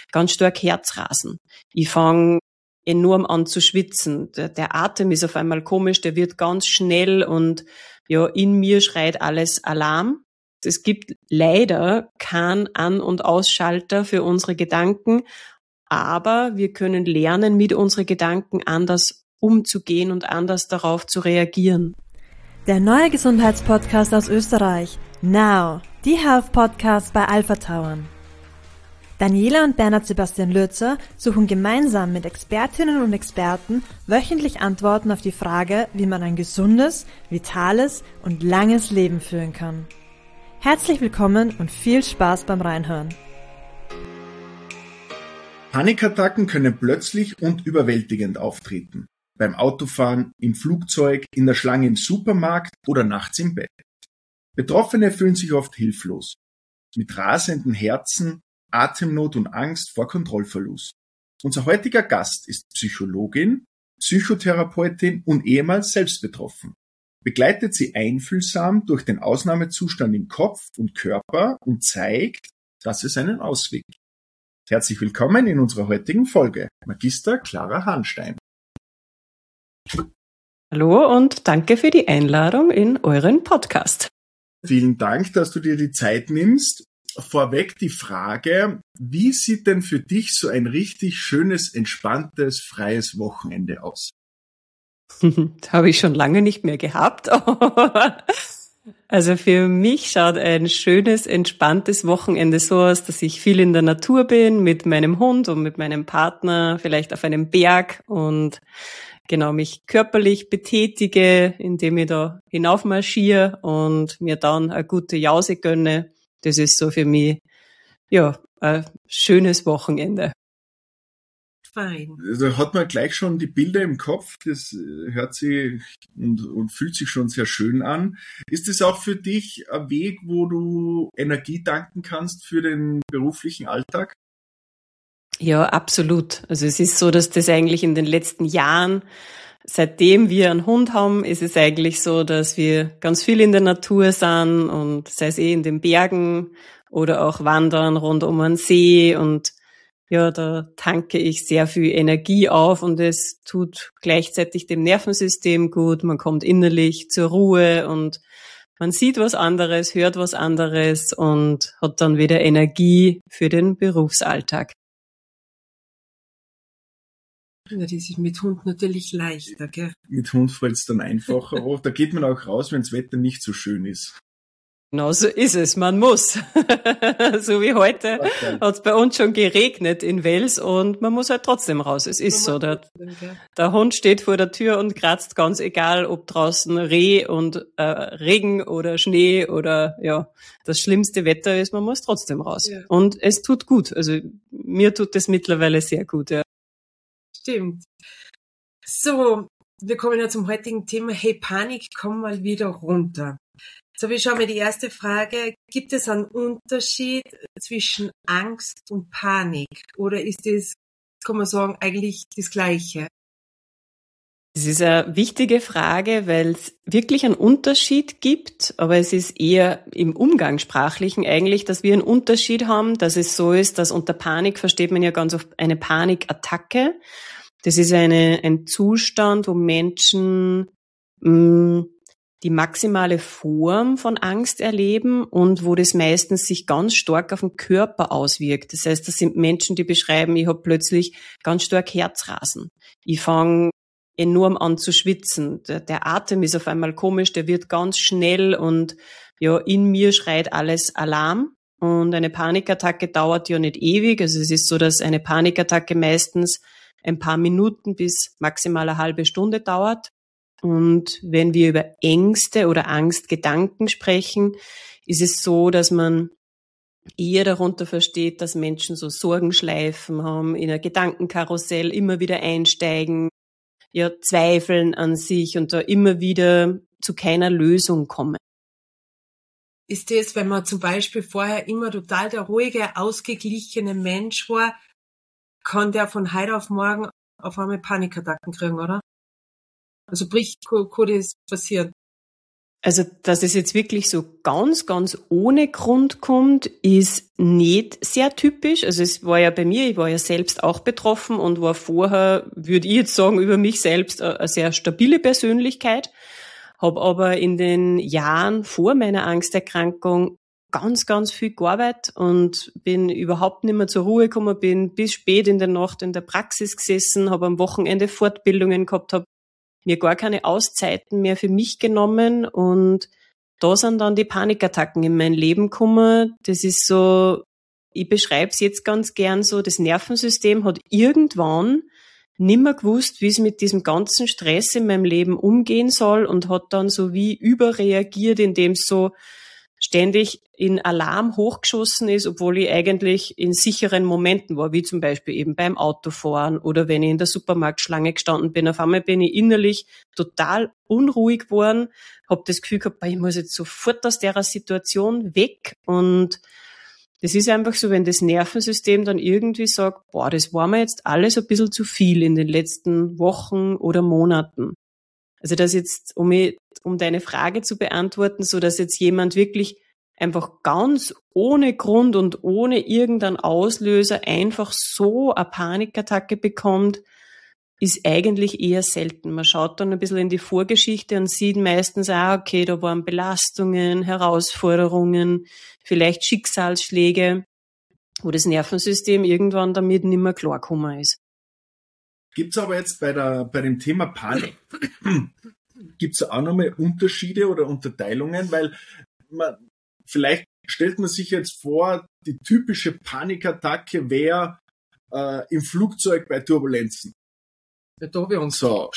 ganz stark Herzrasen. Ich fange enorm an zu schwitzen. Der Atem ist auf einmal komisch, der wird ganz schnell und ja, in mir schreit alles Alarm. Es gibt leider keinen An- und Ausschalter für unsere Gedanken, aber wir können lernen, mit unseren Gedanken anders umzugehen und anders darauf zu reagieren. Der neue Gesundheitspodcast aus Österreich. Now, die Health Podcast bei Alpha Tauern. Daniela und Bernhard Sebastian Lürzer suchen gemeinsam mit Expertinnen und Experten wöchentlich Antworten auf die Frage, wie man ein gesundes, vitales und langes Leben führen kann. Herzlich willkommen und viel Spaß beim Reinhören. Panikattacken können plötzlich und überwältigend auftreten. Beim Autofahren, im Flugzeug, in der Schlange im Supermarkt oder nachts im Bett. Betroffene fühlen sich oft hilflos. Mit rasenden Herzen, Atemnot und Angst vor Kontrollverlust. Unser heutiger Gast ist Psychologin, Psychotherapeutin und ehemals selbst betroffen. Begleitet sie einfühlsam durch den Ausnahmezustand im Kopf und Körper und zeigt, dass es einen Ausweg gibt. Herzlich willkommen in unserer heutigen Folge, Magister Clara Hanstein. Hallo und danke für die Einladung in euren Podcast. Vielen Dank, dass du dir die Zeit nimmst. Vorweg die Frage, wie sieht denn für dich so ein richtig schönes, entspanntes, freies Wochenende aus? Das habe ich schon lange nicht mehr gehabt. Also für mich schaut ein schönes, entspanntes Wochenende so aus, dass ich viel in der Natur bin, mit meinem Hund und mit meinem Partner, vielleicht auf einem Berg und genau mich körperlich betätige, indem ich da hinaufmarschiere und mir dann eine gute Jause gönne. Das ist so für mich, ja, ein schönes Wochenende. Fein. Da hat man gleich schon die Bilder im Kopf, das hört sich und fühlt sich schon sehr schön an. Ist es auch für dich ein Weg, wo du Energie tanken kannst für den beruflichen Alltag? Ja, absolut. Also es ist so, dass das eigentlich in den letzten Jahren, seitdem wir einen Hund haben, ist es eigentlich so, dass wir ganz viel in der Natur sind und sei es in den Bergen oder auch wandern rund um einen See und ja, da tanke ich sehr viel Energie auf und es tut gleichzeitig dem Nervensystem gut. Man kommt innerlich zur Ruhe und man sieht was anderes, hört was anderes und hat dann wieder Energie für den Berufsalltag. Ja, das ist mit Hund natürlich leichter, gell? Mit Hund fällt es dann einfacher. Oh, da geht man auch raus, wenn das Wetter nicht so schön ist. Genau so ist es, man muss. So wie heute hat es bei uns schon geregnet in Wels und man muss halt trotzdem raus. Es ist so, der Hund steht vor der Tür und kratzt, ganz egal, ob draußen Reh und Regen oder Schnee oder ja, das schlimmste Wetter ist, man muss trotzdem raus. Ja. Und es tut gut, also mir tut es mittlerweile sehr gut, ja. Stimmt. So, wir kommen ja zum heutigen Thema. Hey, Panik, komm mal wieder runter. So, wir schauen mal die erste Frage. Gibt es einen Unterschied zwischen Angst und Panik? Oder ist das, kann man sagen, eigentlich das Gleiche? Das ist eine wichtige Frage, weil es wirklich einen Unterschied gibt, aber es ist eher im Umgangssprachlichen eigentlich, dass wir einen Unterschied haben, dass es so ist, dass unter Panik versteht man ja ganz oft eine Panikattacke. Das ist ein Zustand, wo Menschen die maximale Form von Angst erleben und wo das meistens sich ganz stark auf den Körper auswirkt. Das heißt, das sind Menschen, die beschreiben, ich habe plötzlich ganz stark Herzrasen. Ich fange enorm an zu schwitzen. Der Atem ist auf einmal komisch, der wird ganz schnell und ja, in mir schreit alles Alarm. Und eine Panikattacke dauert ja nicht ewig. Also es ist so, dass eine Panikattacke meistens ein paar Minuten bis maximal eine halbe Stunde dauert. Und wenn wir über Ängste oder Angstgedanken sprechen, ist es so, dass man eher darunter versteht, dass Menschen so Sorgenschleifen haben, in ein Gedankenkarussell immer wieder einsteigen, ja, zweifeln an sich und da immer wieder zu keiner Lösung kommen. Ist das, wenn man zum Beispiel vorher immer total der ruhige, ausgeglichene Mensch war, kann der von heute auf morgen auf einmal Panikattacken kriegen, oder? Also kann das passieren? Also, dass es jetzt wirklich so ganz, ganz ohne Grund kommt, ist nicht sehr typisch. Also es war ja bei mir, ich war ja selbst auch betroffen und war vorher, würde ich jetzt sagen, über mich selbst eine sehr stabile Persönlichkeit, habe aber in den Jahren vor meiner Angsterkrankung ganz, ganz viel gearbeitet und bin überhaupt nicht mehr zur Ruhe gekommen, bin bis spät in der Nacht in der Praxis gesessen, habe am Wochenende Fortbildungen gehabt, habe mir gar keine Auszeiten mehr für mich genommen und da sind dann die Panikattacken in mein Leben gekommen. Das ist so, ich beschreibe es jetzt ganz gern so, das Nervensystem hat irgendwann nimmer gewusst, wie es mit diesem ganzen Stress in meinem Leben umgehen soll und hat dann so wie überreagiert, indem es so ständig in Alarm hochgeschossen ist, obwohl ich eigentlich in sicheren Momenten war, wie zum Beispiel eben beim Autofahren oder wenn ich in der Supermarktschlange gestanden bin. Auf einmal bin ich innerlich total unruhig geworden, habe das Gefühl gehabt, ich muss jetzt sofort aus der Situation weg. Und das ist einfach so, wenn das Nervensystem dann irgendwie sagt, das war mir jetzt alles ein bisschen zu viel in den letzten Wochen oder Monaten. Also das jetzt, um deine Frage zu beantworten, so dass jetzt jemand wirklich einfach ganz ohne Grund und ohne irgendeinen Auslöser einfach so eine Panikattacke bekommt, ist eigentlich eher selten. Man schaut dann ein bisschen in die Vorgeschichte und sieht meistens okay, da waren Belastungen, Herausforderungen, vielleicht Schicksalsschläge, wo das Nervensystem irgendwann damit nicht mehr klargekommen ist. Gibt's aber jetzt bei dem Thema Panik, gibt's auch nochmal Unterschiede oder Unterteilungen, weil vielleicht stellt man sich jetzt vor, die typische Panikattacke wäre im Flugzeug bei Turbulenzen. Ja, da haben wir uns so.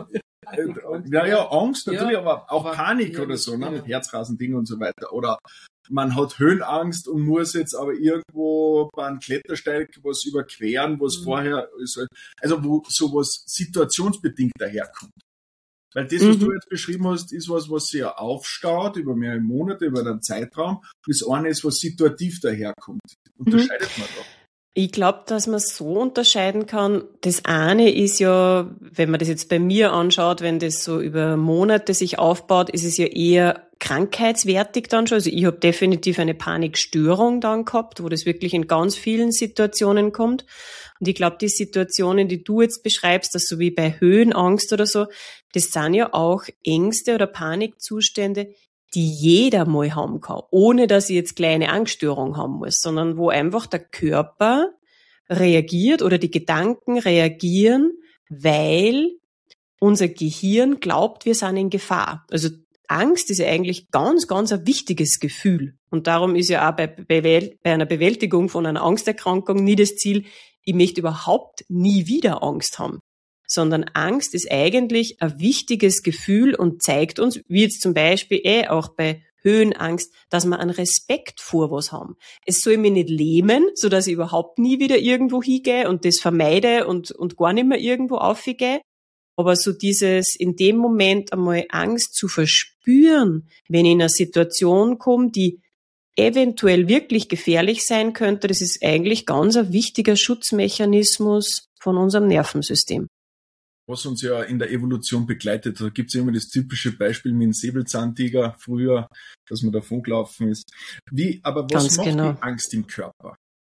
Ja, Angst natürlich, ja, aber auch Panik oder so, ne, mit Herzrasending und so weiter. Oder man hat Höhenangst und muss jetzt aber irgendwo bei einem Klettersteig was überqueren, was vorher, also wo sowas situationsbedingt daherkommt. Weil das, was du jetzt beschrieben hast, ist was sich ja aufstaut über mehrere Monate, über einen Zeitraum. Das eine ist, was situativ daherkommt. Unterscheidet man da? Ich glaube, dass man so unterscheiden kann. Das eine ist ja, wenn man das jetzt bei mir anschaut, wenn das so über Monate sich aufbaut, ist es ja eher krankheitswertig dann schon. Also ich habe definitiv eine Panikstörung dann gehabt, wo das wirklich in ganz vielen Situationen kommt. Und ich glaube, die Situationen, die du jetzt beschreibst, das so wie bei Höhenangst oder so, das sind ja auch Ängste oder Panikzustände, die jeder mal haben kann, ohne dass ich jetzt kleine Angststörung haben muss, sondern wo einfach der Körper reagiert oder die Gedanken reagieren, weil unser Gehirn glaubt, wir sind in Gefahr. Also Angst ist ja eigentlich ganz, ganz ein wichtiges Gefühl. Und darum ist ja auch bei einer Bewältigung von einer Angsterkrankung nie das Ziel, ich möchte überhaupt nie wieder Angst haben. Sondern Angst ist eigentlich ein wichtiges Gefühl und zeigt uns, wie jetzt zum Beispiel auch bei Höhenangst, dass wir einen Respekt vor was haben. Es soll mich nicht lähmen, so dass ich überhaupt nie wieder irgendwo hingehe und das vermeide und gar nicht mehr irgendwo aufgehe. Aber so dieses in dem Moment einmal Angst zu verspüren, wenn ich in eine Situation komme, die eventuell wirklich gefährlich sein könnte, das ist eigentlich ganz ein wichtiger Schutzmechanismus von unserem Nervensystem. Was uns ja in der Evolution begleitet. Da gibt's ja immer das typische Beispiel mit dem Säbelzahntiger früher, dass man davon gelaufen ist. Aber was macht die Angst im Körper?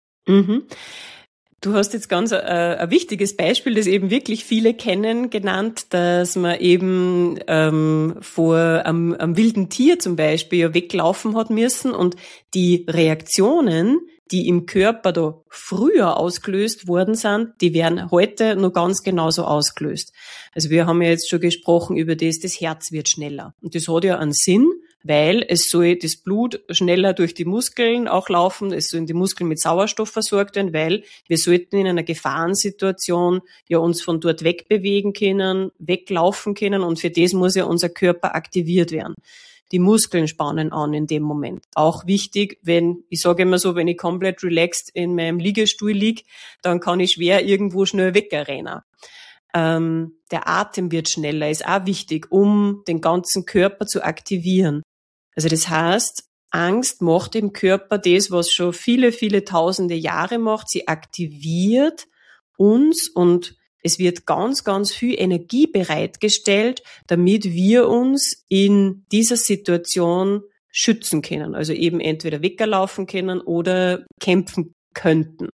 Du hast jetzt ganz ein wichtiges Beispiel, das eben wirklich viele kennen, genannt, dass man eben vor einem wilden Tier zum Beispiel ja weglaufen hat müssen und die Reaktionen, die im Körper da früher ausgelöst worden sind, die werden heute noch ganz genauso ausgelöst. Also wir haben ja jetzt schon gesprochen über das Herz wird schneller. Und das hat ja einen Sinn, weil es soll das Blut schneller durch die Muskeln auch laufen, es sollen die Muskeln mit Sauerstoff versorgt werden, weil wir sollten in einer Gefahrensituation ja uns von dort wegbewegen können, weglaufen können und für das muss ja unser Körper aktiviert werden. Die Muskeln spannen an in dem Moment. Auch wichtig, ich sage immer so, wenn ich komplett relaxed in meinem Liegestuhl liege, dann kann ich schwer irgendwo schnell wegrennen. Der Atem wird schneller, ist auch wichtig, um den ganzen Körper zu aktivieren. Also das heißt, Angst macht im Körper das, was schon viele, viele tausende Jahre macht. Sie aktiviert uns und Es wird ganz, ganz viel Energie bereitgestellt, damit wir uns in dieser Situation schützen können. Also eben entweder weggelaufen können oder kämpfen könnten.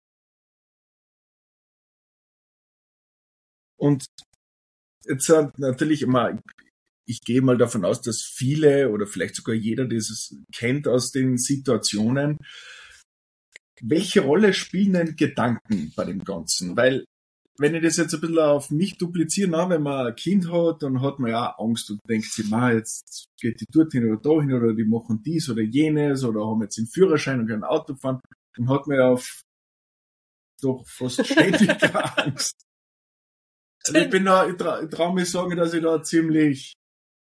Und jetzt natürlich immer, ich gehe mal davon aus, dass viele oder vielleicht sogar jeder dieses kennt aus den Situationen. Welche Rolle spielen denn Gedanken bei dem Ganzen? Weil, wenn ich das jetzt ein bisschen auf mich dupliziere, wenn man ein Kind hat, dann hat man ja Angst und denkt sich, jetzt geht die dorthin oder dahin oder die machen dies oder jenes oder haben jetzt den Führerschein und können Auto fahren. Dann hat man ja doch fast ständig Angst. Also ich traue mich sagen, dass ich da ziemlich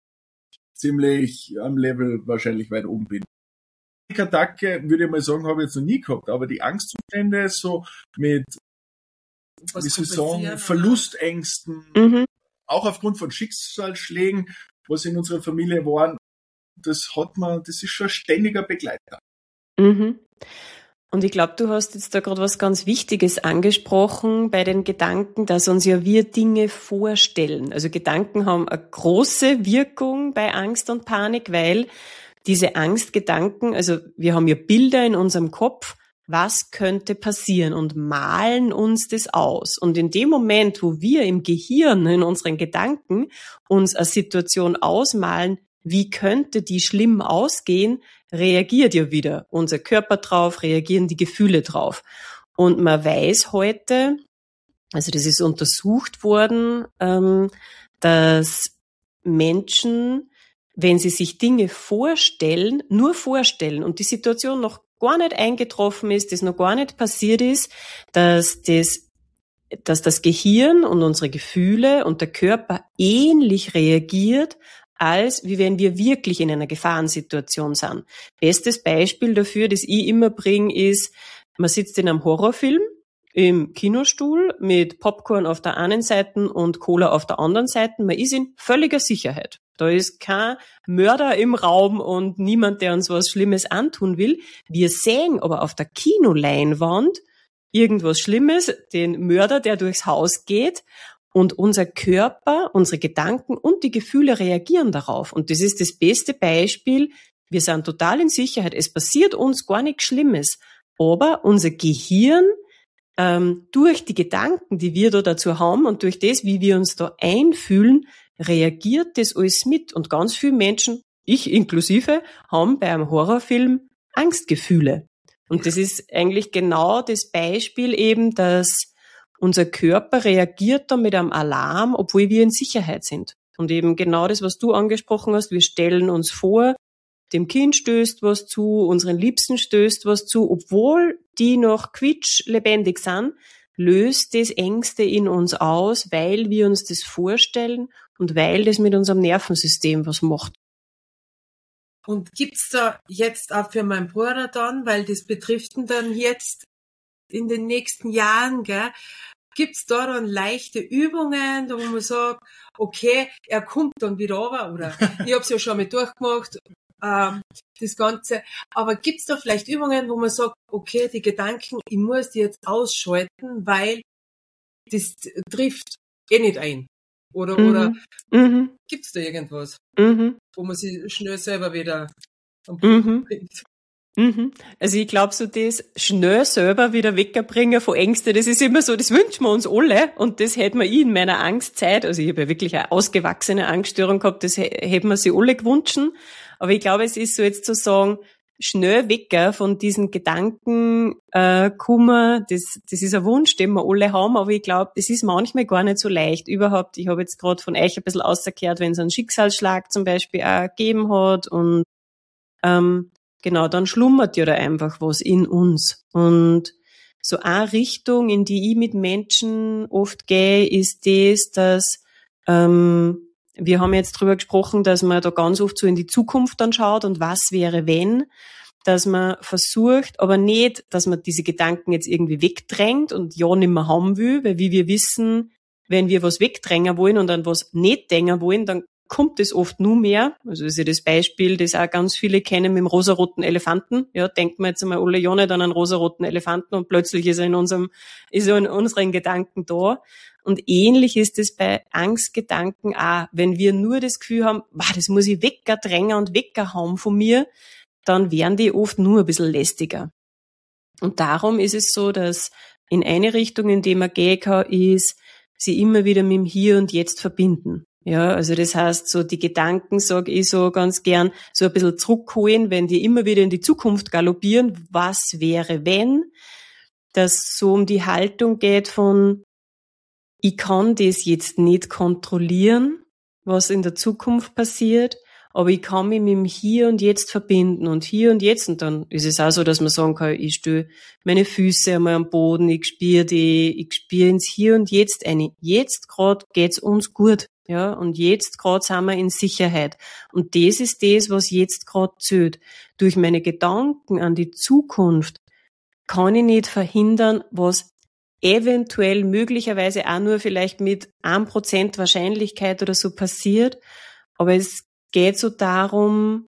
am Level wahrscheinlich weit oben bin. Attacke, würde ich mal sagen, habe ich jetzt noch nie gehabt, aber die Angstzustände so mit, wie soll ich sagen, Verlustängsten, auch aufgrund von Schicksalsschlägen, was in unserer Familie waren, das ist schon ein ständiger Begleiter. Mhm. Und ich glaube, du hast jetzt da gerade was ganz Wichtiges angesprochen bei den Gedanken, dass uns ja wir Dinge vorstellen. Also Gedanken haben eine große Wirkung bei Angst und Panik, weil diese Angstgedanken, also wir haben ja Bilder in unserem Kopf, was könnte passieren und malen uns das aus. Und in dem Moment, wo wir im Gehirn, in unseren Gedanken uns eine Situation ausmalen, wie könnte die schlimm ausgehen, reagiert ja wieder unser Körper drauf, reagieren die Gefühle drauf. Und man weiß heute, also das ist untersucht worden, dass Menschen, wenn sie sich Dinge vorstellen, nur vorstellen und die Situation noch gar nicht eingetroffen ist, das noch gar nicht passiert ist, dass das Gehirn und unsere Gefühle und der Körper ähnlich reagiert, als wie wenn wir wirklich in einer Gefahrensituation sind. Bestes Beispiel dafür, das ich immer bringe, ist, man sitzt in einem Horrorfilm im Kinostuhl mit Popcorn auf der einen Seite und Cola auf der anderen Seite. Man ist in völliger Sicherheit. Da ist kein Mörder im Raum und niemand, der uns was Schlimmes antun will. Wir sehen aber auf der Kinoleinwand irgendwas Schlimmes, den Mörder, der durchs Haus geht. Und unser Körper, unsere Gedanken und die Gefühle reagieren darauf. Und das ist das beste Beispiel. Wir sind total in Sicherheit. Es passiert uns gar nichts Schlimmes. Aber unser Gehirn, durch die Gedanken, die wir da dazu haben und durch das, wie wir uns da einfühlen, reagiert das alles mit. Und ganz viele Menschen, ich inklusive, haben bei einem Horrorfilm Angstgefühle. Und das ist eigentlich genau das Beispiel eben, dass unser Körper reagiert da mit einem Alarm, obwohl wir in Sicherheit sind. Und eben genau das, was du angesprochen hast, wir stellen uns vor, dem Kind stößt was zu, unseren Liebsten stößt was zu, obwohl die noch quietschlebendig sind, löst das Ängste in uns aus, weil wir uns das vorstellen und weil das mit unserem Nervensystem was macht. Und gibt's da jetzt auch für meinen Bruder dann, weil das betrifft ihn dann jetzt in den nächsten Jahren, gell? Gibt's da dann leichte Übungen, wo man sagt, okay, er kommt dann wieder runter, oder ich hab's ja schon mal durchgemacht, das Ganze. Aber gibt's da vielleicht Übungen, wo man sagt, okay, die Gedanken, ich muss die jetzt ausschalten, weil das trifft eh nicht ein. Oder gibt's da irgendwas, wo man sich schnell selber wieder am Punkt bringt? Also ich glaube, so das schnell selber wieder wegbringen von Ängsten, das ist immer so, das wünschen wir uns alle und das hätte man in meiner Angstzeit, also ich habe ja wirklich eine ausgewachsene Angststörung gehabt, das hätten wir sich alle gewünscht, aber ich glaube, es ist so jetzt zu sagen, schnell weg von diesen Gedanken Kummer, das ist ein Wunsch, den wir alle haben, aber ich glaube, das ist manchmal gar nicht so leicht überhaupt. Ich habe jetzt gerade von euch ein bisschen ausgekehrt, wenn es einen Schicksalsschlag zum Beispiel auch gegeben hat und genau, dann schlummert ja da einfach was in uns. Und so eine Richtung, in die ich mit Menschen oft gehe, ist das, dass wir haben jetzt drüber gesprochen, dass man da ganz oft so in die Zukunft dann schaut und was wäre, wenn, dass man versucht, aber nicht, dass man diese Gedanken jetzt irgendwie wegdrängt und ja nicht mehr haben will, weil wie wir wissen, wenn wir was wegdrängen wollen und an was nicht denken wollen, dann kommt es oft nur mehr. Also das ist ja das Beispiel, das auch ganz viele kennen mit dem rosaroten Elefanten. Ja, denken wir jetzt einmal alle ja nicht an einen rosaroten Elefanten und plötzlich ist er in unseren Gedanken da. Und ähnlich ist es bei Angstgedanken auch. Wenn wir nur das Gefühl haben, das muss ich weggerdrängen und weggehauen von mir, dann werden die oft nur ein bisschen lästiger. Und darum ist es so, dass in eine Richtung, in die man gehen kann, ist, sie immer wieder mit dem Hier und Jetzt verbinden. Ja, also das heißt, so die Gedanken, sage ich so ganz gern, so ein bisschen zurückholen, wenn die immer wieder in die Zukunft galoppieren, was wäre, wenn, dass so um die Haltung geht von, ich kann das jetzt nicht kontrollieren, was in der Zukunft passiert, aber ich kann mich mit dem Hier und Jetzt verbinden und hier und jetzt. Und dann ist es auch so, dass man sagen kann, ich stelle meine Füße einmal am Boden, ich spüre ins Hier und Jetzt ein. Jetzt gerade geht's uns gut, ja, und jetzt gerade sind wir in Sicherheit. Und das ist das, was jetzt gerade zählt. Durch meine Gedanken an die Zukunft kann ich nicht verhindern, was eventuell möglicherweise auch nur vielleicht mit 1% Wahrscheinlichkeit oder so passiert. Aber es geht so darum,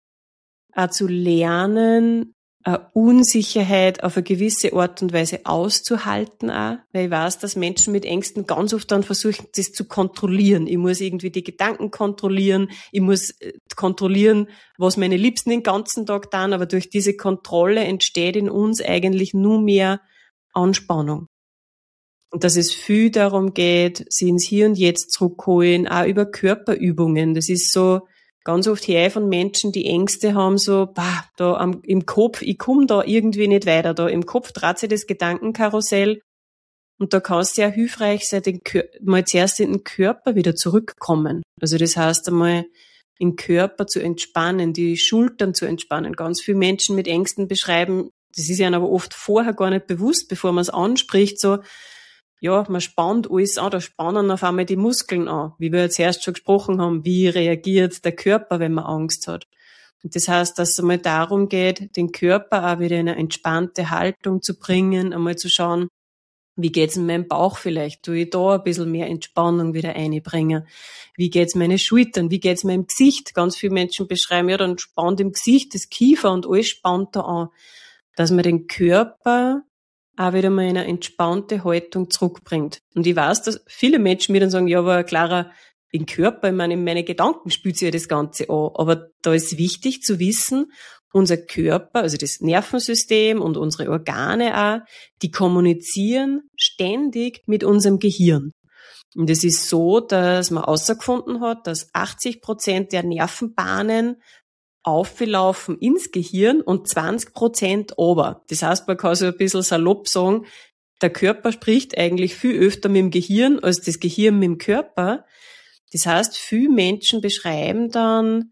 auch zu lernen, eine Unsicherheit auf eine gewisse Art und Weise auszuhalten auch, weil ich weiß, dass Menschen mit Ängsten ganz oft dann versuchen, das zu kontrollieren. Ich muss irgendwie die Gedanken kontrollieren, ich muss kontrollieren, was meine Liebsten den ganzen Tag tun, aber durch diese Kontrolle entsteht in uns eigentlich nur mehr Anspannung. Und dass es viel darum geht, sie ins Hier und Jetzt zurückholen, auch über Körperübungen. Das ist so ganz oft her von Menschen, die Ängste haben, so, im Kopf, ich komme da irgendwie nicht weiter. Da im Kopf dreht sich das Gedankenkarussell. Und da kann es sehr hilfreich sein, mal zuerst in den Körper wieder zurückkommen. Also das heißt einmal, den Körper zu entspannen, die Schultern zu entspannen. Ganz viele Menschen mit Ängsten beschreiben, das ist ihnen aber oft vorher gar nicht bewusst, bevor man es anspricht, so, ja, man spannt alles an, da spannen auf einmal die Muskeln an, wie wir jetzt erst schon gesprochen haben, wie reagiert der Körper, wenn man Angst hat. Und das heißt, dass es einmal darum geht, den Körper auch wieder in eine entspannte Haltung zu bringen, einmal zu schauen, wie geht's in meinem Bauch vielleicht, tue ich da ein bisschen mehr Entspannung wieder einbringen, wie geht's meine Schultern, wie geht's meinem Gesicht, ganz viele Menschen beschreiben, ja, dann spannt im Gesicht das Kiefer und alles spannt da an, dass man den Körper auch wieder mal in eine entspannte Haltung zurückbringt. Und ich weiß, dass viele Menschen mir dann sagen, ja, aber Clara, im Körper, ich meine, in meine Gedanken spült sich ja das Ganze an. Aber da ist wichtig zu wissen, unser Körper, also das Nervensystem und unsere Organe auch, die kommunizieren ständig mit unserem Gehirn. Und es ist so, dass man herausgefunden hat, dass 80% der Nervenbahnen auflaufen ins Gehirn und 20% runter. Das heißt, man kann so ein bisschen salopp sagen, der Körper spricht eigentlich viel öfter mit dem Gehirn als das Gehirn mit dem Körper. Das heißt, viele Menschen beschreiben dann,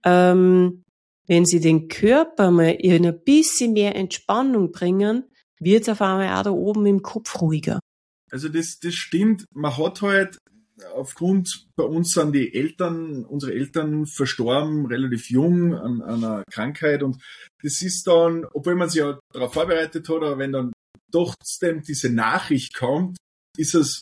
wenn sie den Körper mal in ein bisschen mehr Entspannung bringen, wird es auf einmal auch da oben im Kopf ruhiger. Also das stimmt. Man hat halt aufgrund, bei uns sind unsere Eltern verstorben, relativ jung an einer Krankheit, und das ist dann, obwohl man sich ja darauf vorbereitet hat, aber wenn dann trotzdem diese Nachricht kommt, ist es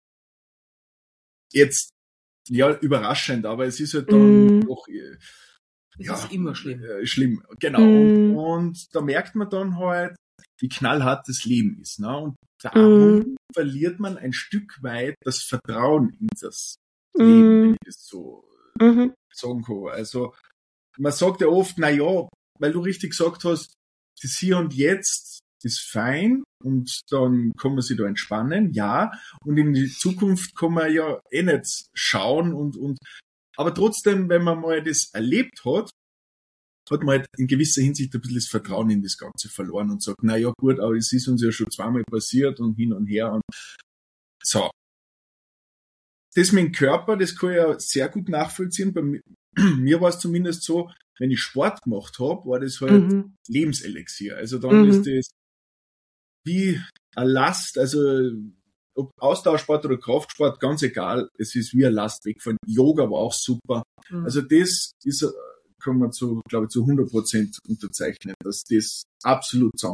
jetzt, ja, überraschend, aber es ist halt dann doch, Das ist immer schlimm. Schlimm, genau. Und da merkt man dann halt, wie knallhart das Leben ist, ne? Und darum verliert man ein Stück weit das Vertrauen in das Leben, wenn ich das so sagen kann. Also man sagt ja oft, na ja, weil du richtig gesagt hast, das Hier und Jetzt ist fein und dann kann man sich da entspannen, ja, und in die Zukunft kann man ja eh nicht schauen und aber trotzdem, wenn man mal das erlebt hat man halt in gewisser Hinsicht ein bisschen das Vertrauen in das Ganze verloren und sagt, na ja gut, aber es ist uns ja schon zweimal passiert und hin und her und so. Das mit dem Körper, das kann ich ja sehr gut nachvollziehen. Bei mir war es zumindest so, wenn ich Sport gemacht habe, war das halt Lebenselixier. Also dann ist das wie eine Last, also ob Ausdauersport oder Kraftsport, ganz egal, es ist wie eine Last wegfallen. Yoga war auch super. Also das ist, kann man glaube ich, zu 100% unterzeichnen, dass das absolut zusammenhängt.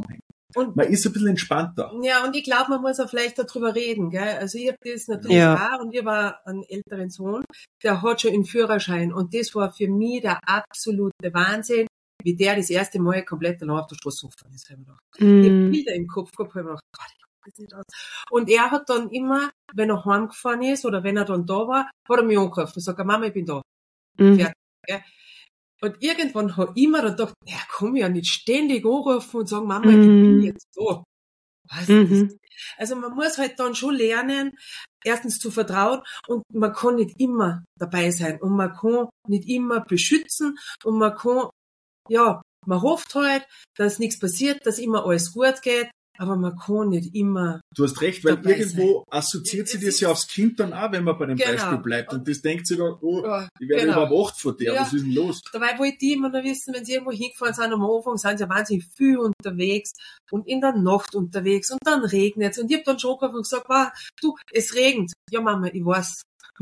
Und Man ist ein bisschen entspannter. ja, und ich glaube, man muss auch vielleicht darüber reden, gell? Also ich habe das natürlich auch, und ich war einen älteren Sohn, der hat schon einen Führerschein, und das war für mich der absolute Wahnsinn, wie der das erste Mal komplett allein auf der Straße gefahren ist. Ich habe Bilder im Kopf gehabt, hab ich mir gedacht, Gott, ich kann das nicht aus. Und er hat dann immer, wenn er heimgefahren ist oder wenn er dann da war, hat er mich angerufen und sagt, Mama, ich bin da. Fertig, gell? Und irgendwann habe ich mir dann gedacht, ja, kann ich ja nicht ständig anrufen und sagen, Mama, ich bin jetzt da. Was ist das? Also man muss halt dann schon lernen, erstens zu vertrauen, und man kann nicht immer dabei sein und man kann nicht immer beschützen und man kann, ja, man hofft halt, dass nichts passiert, dass immer alles gut geht, aber man kann nicht immer. Du hast recht, weil irgendwo assoziiert sich das ja aufs Kind dann auch, wenn man bei dem Beispiel bleibt. Und das denkt sich dann, ich werde überwacht von der, was ist denn los? Dabei wollte ich immer noch wissen, wenn sie irgendwo hingefahren sind, am Anfang sind sie ja wahnsinnig viel unterwegs und in der Nacht unterwegs und dann regnet es. Und ich habe dann schon gesagt, du, es regnet. Ja, Mama, ich weiß.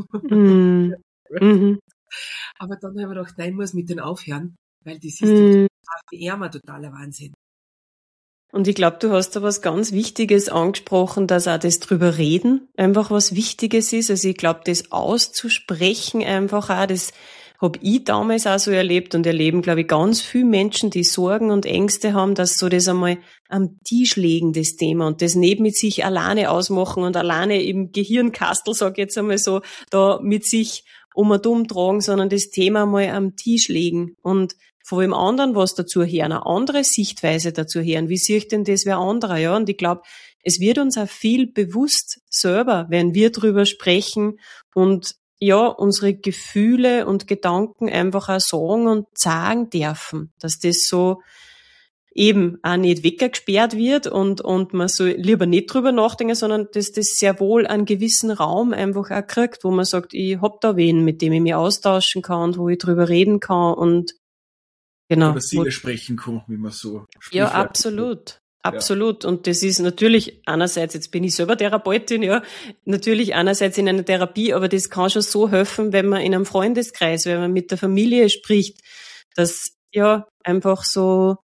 Aber dann habe ich gedacht, nein, ich muss mit denen aufhören, weil das ist doch für Ärmer totaler Wahnsinn. Und ich glaube, du hast da was ganz Wichtiges angesprochen, dass auch das drüber reden einfach was Wichtiges ist. Also ich glaube, das auszusprechen einfach auch, das habe ich damals auch so erlebt und erleben, glaube ich, ganz viele Menschen, die Sorgen und Ängste haben, dass so das einmal am Tisch legen, das Thema, und das nicht mit sich alleine ausmachen und alleine im Gehirnkastel, sag ich jetzt einmal so, da mit sich um und um tragen, sondern das Thema mal am Tisch legen und von dem anderen was dazu hören, eine andere Sichtweise dazu hören. Wie sehe ich denn das wer anderer? Ja, und ich glaube, es wird uns auch viel bewusst selber, wenn wir drüber sprechen und ja, unsere Gefühle und Gedanken einfach auch sagen und sagen dürfen, dass das so eben auch nicht weggesperrt wird und man soll lieber nicht drüber nachdenken, sondern dass das sehr wohl einen gewissen Raum einfach auch kriegt, wo man sagt, ich hab da wen, mit dem ich mich austauschen kann, wo ich drüber reden kann und genau. Oder Seele sprechen kann, wie man so spricht. Ja, absolut. Absolut. Ja. Und das ist natürlich einerseits, jetzt bin ich selber Therapeutin, ja, natürlich einerseits in einer Therapie, aber das kann schon so helfen, wenn man in einem Freundeskreis, wenn man mit der Familie spricht, dass ja einfach so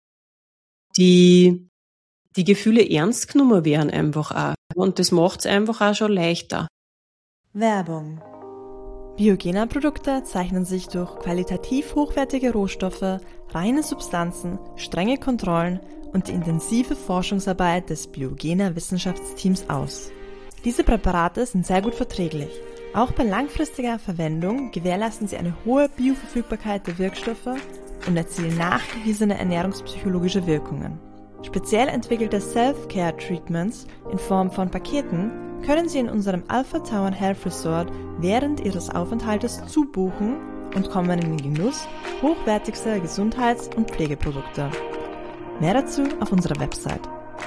die Gefühle ernst genommen werden einfach auch. Und das macht es einfach auch schon leichter. Werbung. Biogena-Produkte zeichnen sich durch qualitativ hochwertige Rohstoffe, reine Substanzen, strenge Kontrollen und die intensive Forschungsarbeit des Biogena-Wissenschaftsteams aus. Diese Präparate sind sehr gut verträglich. Auch bei langfristiger Verwendung gewährleisten sie eine hohe Bioverfügbarkeit der Wirkstoffe und erzielen nachgewiesene ernährungspsychologische Wirkungen. Speziell entwickelte Self-Care-Treatments in Form von Paketen können Sie in unserem Alpha Tauern Health Resort während Ihres Aufenthaltes zubuchen und kommen in den Genuss hochwertigster Gesundheits- und Pflegeprodukte. Mehr dazu auf unserer Website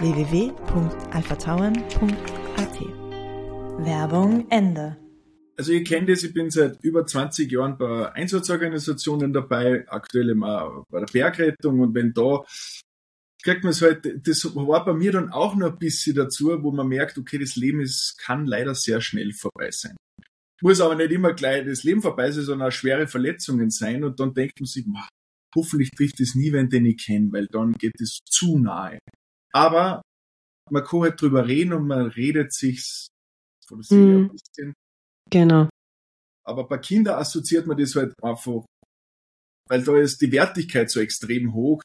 www.alphatauern.at. Werbung Ende. Also ihr kennt es, ich bin seit über 20 Jahren bei Einsatzorganisationen dabei, aktuell immer bei der Bergrettung, und wenn da kriegt man es halt, das war bei mir dann auch noch ein bisschen dazu, wo man merkt, okay, das Leben kann leider sehr schnell vorbei sein. Muss aber nicht immer gleich das Leben vorbei sein, sondern auch schwere Verletzungen sein, und dann denkt man sich, hoffentlich trifft es nie wen, den ich kenne, weil dann geht es zu nahe. Aber man kann halt drüber reden und man redet sich's von der Seele ein bisschen. Genau. Aber bei Kindern assoziiert man das halt einfach, weil da ist die Wertigkeit so extrem hoch.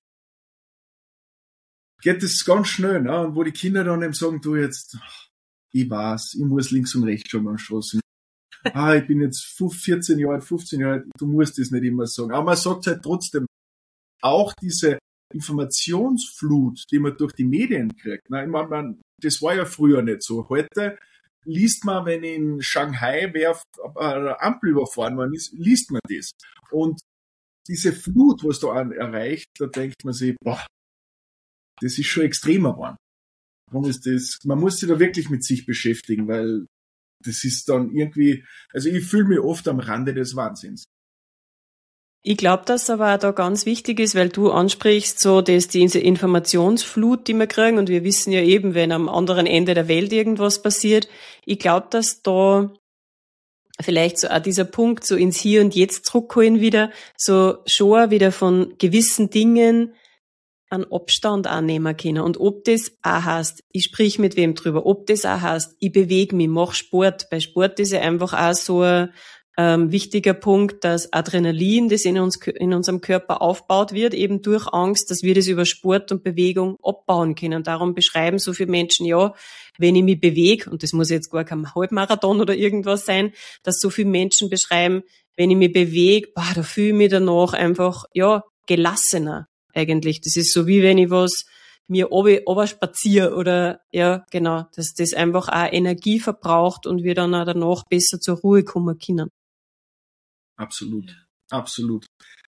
Geht das ganz schnell, ne? Und wo die Kinder dann eben sagen, du jetzt, ich weiß, ich muss links und rechts schon beim Straßen. Ich bin jetzt 14 Jahre alt, 15 Jahre alt, du musst das nicht immer sagen. Aber man sagt halt trotzdem, auch diese Informationsflut, die man durch die Medien kriegt, ne? Ich meine, das war ja früher nicht so. Heute liest man, wenn in Shanghai wer eine Ampel überfahren worden ist, liest man das. Und diese Flut, was da erreicht, da denkt man sich, das ist schon extremer geworden. Warum ist das? Man muss sich da wirklich mit sich beschäftigen, weil das ist dann irgendwie, also ich fühle mich oft am Rande des Wahnsinns. Ich glaube, dass aber auch da ganz wichtig ist, weil du ansprichst, so dass diese Informationsflut, die wir kriegen, und wir wissen ja eben, wenn am anderen Ende der Welt irgendwas passiert, ich glaube, dass da vielleicht so auch dieser Punkt so ins Hier und Jetzt zurückholen wieder, so schon wieder von gewissen Dingen einen Abstand annehmen können. Und ob das auch heißt, ich sprich mit wem drüber, ob das auch heißt, ich bewege mich, mach Sport. Bei Sport ist ja einfach auch so ein wichtiger Punkt, dass Adrenalin, das in unserem Körper aufgebaut wird, eben durch Angst, dass wir das über Sport und Bewegung abbauen können. Darum beschreiben so viele Menschen, ja, wenn ich mich bewege, und das muss jetzt gar kein Halbmarathon oder irgendwas sein, dass so viele Menschen beschreiben, wenn ich mich bewege, da fühle ich mich danach einfach, ja, gelassener eigentlich. Das ist so wie wenn ich was mir spaziere oder, ja, genau, dass das einfach auch Energie verbraucht und wir dann auch danach besser zur Ruhe kommen können. Absolut, absolut.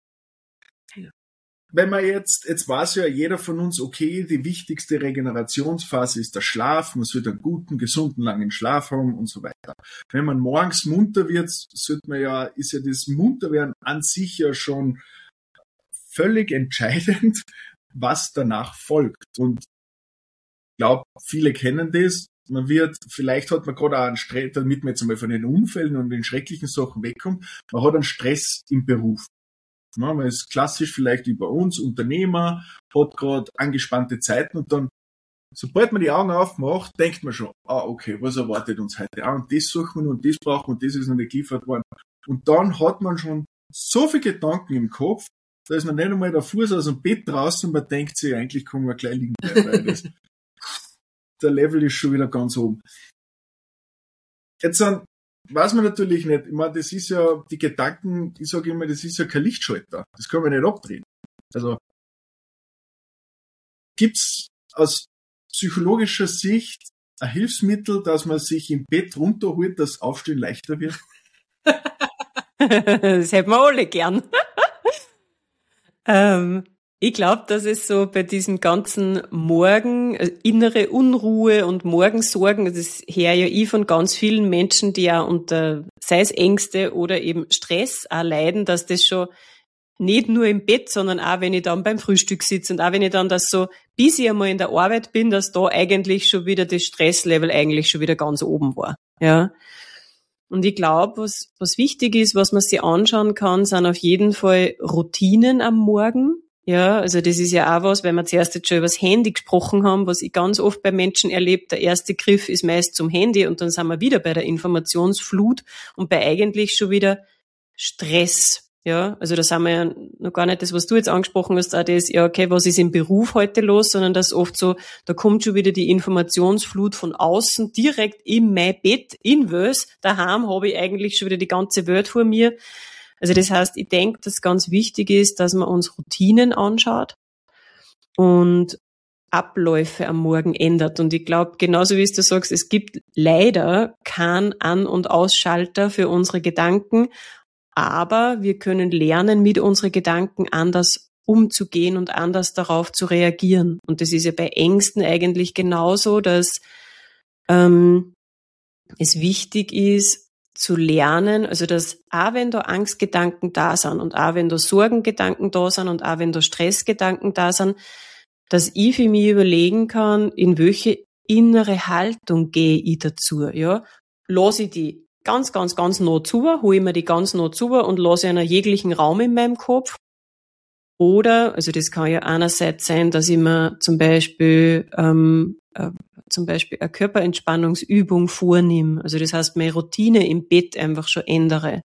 Wenn man jetzt weiß ja jeder von uns, okay, die wichtigste Regenerationsphase ist der Schlaf, man sollte einen guten, gesunden, langen Schlaf haben und so weiter. Wenn man morgens munter wird, ist ja das Munterwerden an sich ja schon völlig entscheidend, was danach folgt. Und ich glaube, viele kennen das. Vielleicht hat man gerade auch einen Stress, damit man jetzt einmal von den Unfällen und den schrecklichen Sachen wegkommt, man hat einen Stress im Beruf. Ja, man ist klassisch vielleicht wie bei uns Unternehmer, hat gerade angespannte Zeiten und dann, sobald man die Augen aufmacht, denkt man schon, okay, was erwartet uns heute? Und das suchen wir und das brauchen wir und das ist noch nicht geliefert worden. Und dann hat man schon so viele Gedanken im Kopf, da ist noch nicht einmal der Fuß aus dem Bett draußen und man denkt sich, eigentlich kann man gleich liegen bleiben, weil der Level ist schon wieder ganz oben. Jetzt weiß man natürlich nicht, ich meine, das ist ja, die Gedanken, ich sage immer, das ist ja kein Lichtschalter. Das kann man nicht abdrehen. Also, gibt's aus psychologischer Sicht ein Hilfsmittel, dass man sich im Bett runterholt, dass Aufstehen leichter wird? Das hätten wir alle gern. Ich glaube, dass es so bei diesem ganzen Morgen, innere Unruhe und Morgensorgen, das höre ja ich von ganz vielen Menschen, die ja unter, sei es Ängste oder eben Stress auch leiden, dass das schon nicht nur im Bett, sondern auch wenn ich dann beim Frühstück sitze und auch wenn ich dann das so, bis ich einmal in der Arbeit bin, dass da eigentlich schon wieder das Stresslevel eigentlich schon wieder ganz oben war. Ja. Und ich glaube, was wichtig ist, was man sich anschauen kann, sind auf jeden Fall Routinen am Morgen. Ja, also das ist ja auch was, wenn wir zuerst jetzt schon über das Handy gesprochen haben, was ich ganz oft bei Menschen erlebe, der erste Griff ist meist zum Handy und dann sind wir wieder bei der Informationsflut und bei eigentlich schon wieder Stress. Ja, also da sind wir ja noch gar nicht das, was du jetzt angesprochen hast, auch das, ja, okay, was ist im Beruf heute los, sondern das oft so, da kommt schon wieder die Informationsflut von außen, direkt in mein Bett, in Wels, daheim habe ich eigentlich schon wieder die ganze Welt vor mir. Also das heißt, ich denke, dass ganz wichtig ist, dass man uns Routinen anschaut und Abläufe am Morgen ändert. Und ich glaube, genauso wie du sagst, es gibt leider keinen An- und Ausschalter für unsere Gedanken, aber wir können lernen, mit unseren Gedanken anders umzugehen und anders darauf zu reagieren. Und das ist ja bei Ängsten eigentlich genauso, dass es wichtig ist, zu lernen, also dass auch wenn da Angstgedanken da sind und auch wenn da Sorgengedanken da sind und auch wenn da Stressgedanken da sind, dass ich für mich überlegen kann, in welche innere Haltung gehe ich dazu, ja? Lasse ich die ganz, ganz, ganz nah zu, hole ich mir die ganz nah zu und lasse einen jeglichen Raum in meinem Kopf. Oder, also das kann ja einerseits sein, dass ich mir zum Beispiel eine Körperentspannungsübung vornehme. Also das heißt, meine Routine im Bett einfach schon ändere.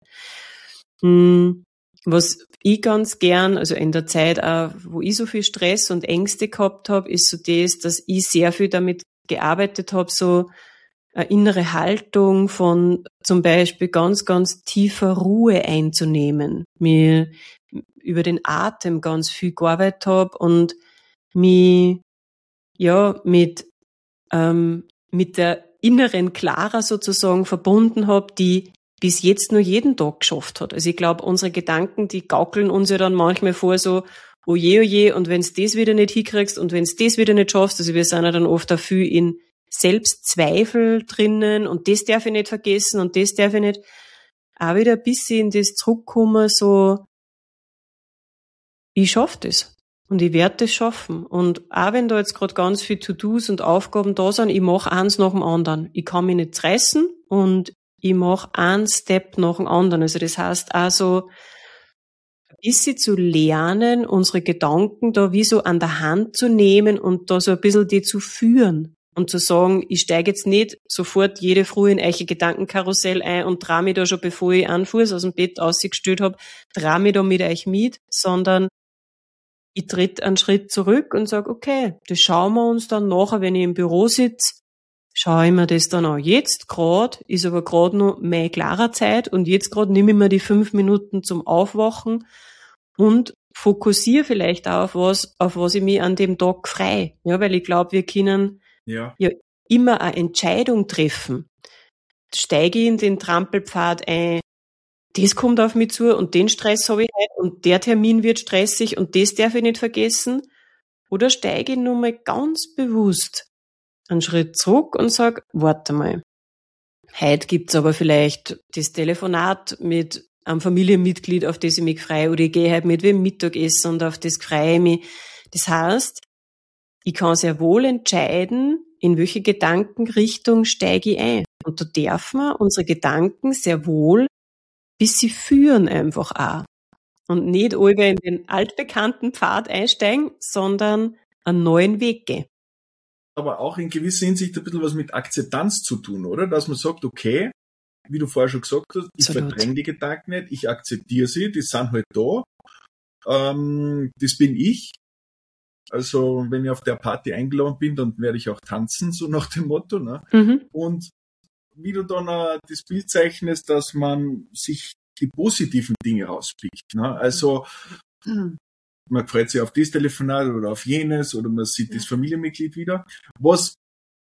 Was ich ganz gern, also in der Zeit auch, wo ich so viel Stress und Ängste gehabt habe, ist so das, dass ich sehr viel damit gearbeitet habe, so eine innere Haltung von zum Beispiel ganz, ganz tiefer Ruhe einzunehmen. Mir über den Atem ganz viel gearbeitet habe und mich ja mit der inneren Clara sozusagen verbunden habe, die bis jetzt nur jeden Tag geschafft hat. Also ich glaube, unsere Gedanken, die gaukeln uns ja dann manchmal vor so, oje, und wenn's das wieder nicht hinkriegst und wenn's das wieder nicht schaffst, also wir sind ja dann oft dafür in Selbstzweifel drinnen und das darf ich nicht vergessen und das darf ich nicht. Auch wieder ein bisschen in das zurückkommen, so, ich schaff das. Und ich werde das schaffen. Und auch wenn da jetzt gerade ganz viel To-Dos und Aufgaben da sind, ich mache eins nach dem anderen. Ich kann mich nicht zerreißen und ich mache einen Step nach dem anderen. Also das heißt auch so, bisschen zu lernen, unsere Gedanken da wie so an der Hand zu nehmen und da so ein bisschen die zu führen. Und zu sagen, ich steige jetzt nicht sofort jede Früh in euch Gedankenkarussell ein und trau mich da schon, bevor ich einen Fuß aus dem Bett ausgestellt habe, trau mich da mit euch mit, sondern ich tritt einen Schritt zurück und sage, okay, das schauen wir uns dann nachher, wenn ich im Büro sitze, schaue ich mir das dann an. Jetzt gerade ist aber gerade noch meine klarer Zeit und jetzt gerade nehme ich mir die 5 Minuten zum Aufwachen und fokussiere vielleicht auch auf was ich mich an dem Tag frei. Ja, weil ich glaube, wir können ja immer eine Entscheidung treffen. Steige ich in den Trampelpfad ein, das kommt auf mich zu und den Stress habe ich heute und der Termin wird stressig und das darf ich nicht vergessen. Oder steige ich nur mal ganz bewusst einen Schritt zurück und sage, warte mal, heute gibt's aber vielleicht das Telefonat mit einem Familienmitglied, auf das ich mich freue, oder ich gehe heute mit wem Mittagessen und auf das freue ich mich. Das heißt, ich kann sehr wohl entscheiden, in welche Gedankenrichtung steige ich ein. Und da darf man unsere Gedanken sehr wohl bis sie führen einfach auch. Und nicht alle in den altbekannten Pfad einsteigen, sondern einen neuen Weg gehen. Aber auch in gewisser Hinsicht ein bisschen was mit Akzeptanz zu tun, oder? Dass man sagt, okay, wie du vorher schon gesagt hast, ich verdränge die Gedanken nicht, ich akzeptiere sie, die sind halt da. Das bin ich. Also wenn ich auf der Party eingeladen bin, dann werde ich auch tanzen, so nach dem Motto. Ne? Mhm. Und wie du dann das Bild zeichnest, dass man sich die positiven Dinge rauspickt. Ne? Also man freut sich auf das Telefonat oder auf jenes oder man sieht das Familienmitglied wieder. Was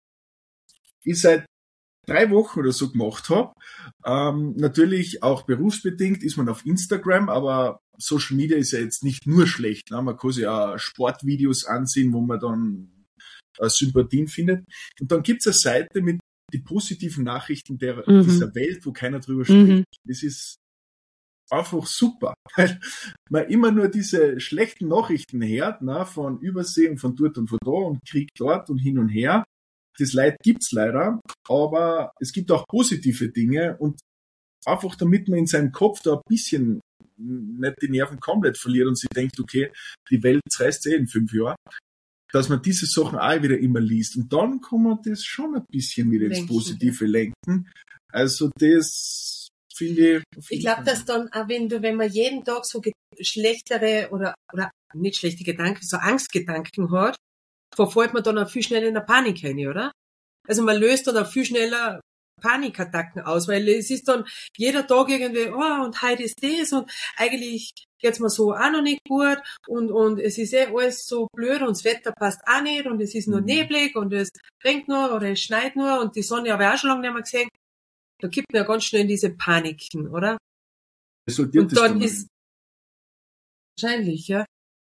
ich seit 3 Wochen oder so gemacht habe, natürlich auch berufsbedingt ist man auf Instagram, aber Social Media ist ja jetzt nicht nur schlecht. Ne? Man kann sich auch Sportvideos ansehen, wo man dann Sympathien findet. Und dann gibt's eine Seite mit die positiven Nachrichten dieser Welt, wo keiner drüber spricht. Das ist einfach super, weil man immer nur diese schlechten Nachrichten hört, ne, von Übersee und von dort und von da und Krieg dort und hin und her. Das Leid gibt's leider, aber es gibt auch positive Dinge und einfach damit man in seinem Kopf da ein bisschen nicht die Nerven komplett verliert und sich denkt, okay, die Welt zerreißt in 5 Jahren, dass man diese Sachen auch wieder immer liest. Und dann kann man das schon ein bisschen wieder ins Positive lenken. Also das finde ich... Ich glaube, dass dann auch wenn man jeden Tag so schlechtere oder nicht schlechte Gedanken, so Angstgedanken hat, verfällt man dann auch viel schneller in der Panik rein, oder? Also man löst dann auch viel schneller Panikattacken aus, weil es ist dann jeder Tag irgendwie, und heute ist das und eigentlich geht's mir so auch noch nicht gut und es ist alles so blöd und das Wetter passt auch nicht und es ist nur neblig und es regnet nur oder es schneit nur und die Sonne habe ich auch schon lange nicht mehr gesehen. Da gibt man ja ganz schnell diese Paniken, oder? Resultiert und dann ist wahrscheinlich, ja.